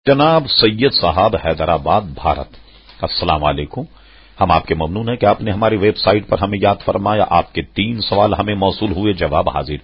جناب سید صاحب حیدرآباد بھارت، السلام علیکم۔ ہم آپ کے ممنون ہیں کہ آپ نے ہماری ویب سائٹ پر ہمیں یاد فرمایا۔ آپ کے 3 سوال ہمیں موصول ہوئے، جواب حاضر۔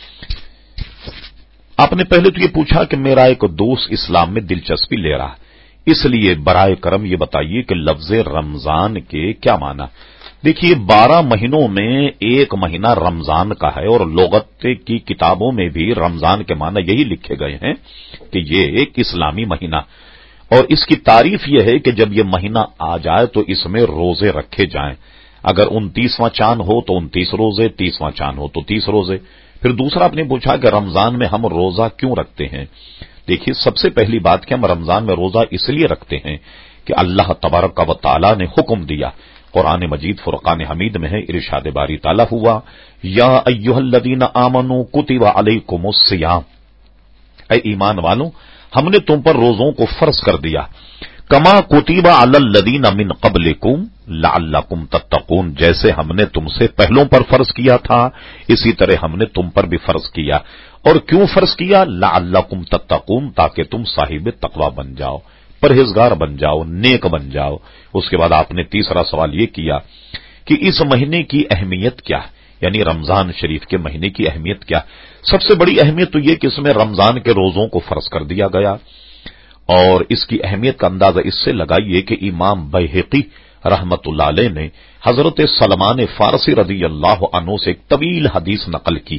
آپ نے پہلے تو یہ پوچھا کہ میرا ایک دوست اسلام میں دلچسپی لے رہا، اس لیے برائے کرم یہ بتائیے کہ لفظ رمضان کے کیا معنی۔ دیکھیے 12 مہینوں میں ایک مہینہ رمضان کا ہے، اور لغت کی کتابوں میں بھی رمضان کے معنی یہی لکھے گئے ہیں کہ یہ ایک اسلامی مہینہ، اور اس کی تعریف یہ ہے کہ جب یہ مہینہ آ جائے تو اس میں روزے رکھے جائیں۔ اگر 29واں چاند ہو تو 29 روزے، 30واں چاند ہو تو 30 روزے۔ پھر دوسرا آپ نے پوچھا کہ رمضان میں ہم روزہ کیوں رکھتے ہیں۔ دیکھیے سب سے پہلی بات کہ ہم رمضان میں روزہ اس لیے رکھتے ہیں کہ اللہ تبارک و تعالی نے حکم دیا۔ قرآن مجید فرقان حمید میں ہے، ارشاد باری تعالی ہوا، یا ایھا الذین آمنوا کتب علیکم الصیام، اے ایمان والوں ہم نے تم پر روزوں کو فرض کر دیا، کما کتب علی الذین من قبلکم لعلکم تتقون، جیسے ہم نے تم سے پہلوں پر فرض کیا تھا اسی طرح ہم نے تم پر بھی فرض کیا۔ اور کیوں فرض کیا؟ لعلکم تتقون، تاکہ تم صاحب تقوی بن جاؤ، پرہیزگار بن جاؤ، نیک بن جاؤ۔ اس کے بعد آپ نے تیسرا سوال یہ کیا کہ اس مہینے کی اہمیت کیا ہے، یعنی رمضان شریف کے مہینے کی اہمیت کیا۔ سب سے بڑی اہمیت تو یہ کہ اس میں رمضان کے روزوں کو فرض کر دیا گیا، اور اس کی اہمیت کا اندازہ اس سے لگائیے کہ امام بیہقی رحمت اللہ علیہ نے حضرت سلمان فارسی رضی اللہ عنہ سے ایک طویل حدیث نقل کی۔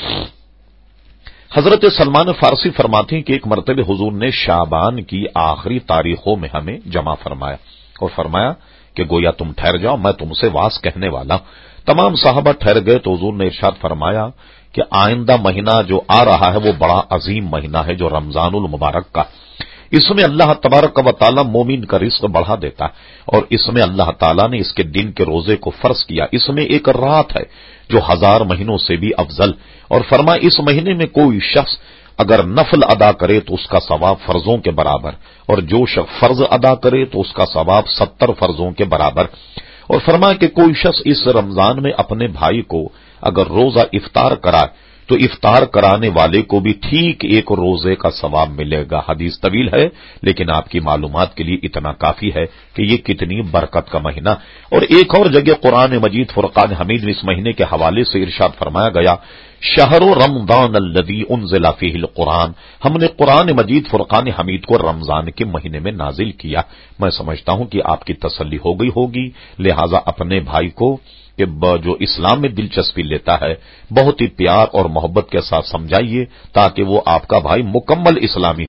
حضرت سلمان فارسی فرماتے ہیں کہ ایک مرتبہ حضور نے شعبان کی آخری تاریخوں میں ہمیں جمع فرمایا اور فرمایا کہ گویا تم ٹھہر جاؤ، میں تم سے واز کہنے والا ہوں۔ تمام صحابہ ٹھہر گئے تو حضور نے ارشاد فرمایا کہ آئندہ مہینہ جو آ رہا ہے وہ بڑا عظیم مہینہ ہے، جو رمضان المبارک کا، اس میں اللہ تبارک و تعالی مومن کا رزق بڑھا دیتا ہے، اور اس میں اللہ تعالیٰ نے اس کے دن کے روزے کو فرض کیا۔ اس میں ایک رات ہے جو 1000 مہینوں سے بھی افضل، اور فرمایا اس مہینے میں کوئی شخص اگر نفل ادا کرے تو اس کا ثواب فرضوں کے برابر، اور جو شخص فرض ادا کرے تو اس کا ثواب 70 فرضوں کے برابر۔ اور فرمایا کہ کوئی شخص اس رمضان میں اپنے بھائی کو اگر روزہ افطار کرائے تو افطار کرانے والے کو بھی ٹھیک ایک روزے کا ثواب ملے گا۔ حدیث طویل ہے لیکن آپ کی معلومات کے لیے اتنا کافی ہے کہ یہ کتنی برکت کا مہینہ۔ اور ایک اور جگہ قرآن مجید فرقان حمید میں اس مہینے کے حوالے سے ارشاد فرمایا گیا، شہر رمضان الذی انزل فیہ القرآن، ہم نے قرآن مجید فرقان حمید کو رمضان کے مہینے میں نازل کیا۔ میں سمجھتا ہوں کہ آپ کی تسلی ہو گئی ہوگی، لہذا اپنے بھائی کو کہ جو اسلام میں دلچسپی لیتا ہے بہت ہی پیار اور محبت کے ساتھ سمجھائیے تاکہ وہ آپ کا بھائی مکمل اسلامی